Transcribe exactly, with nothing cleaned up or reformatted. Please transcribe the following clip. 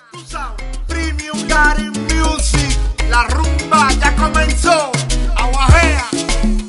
Tú sabes, Premium Garden Music, la rumba ya comenzó. Aguajea.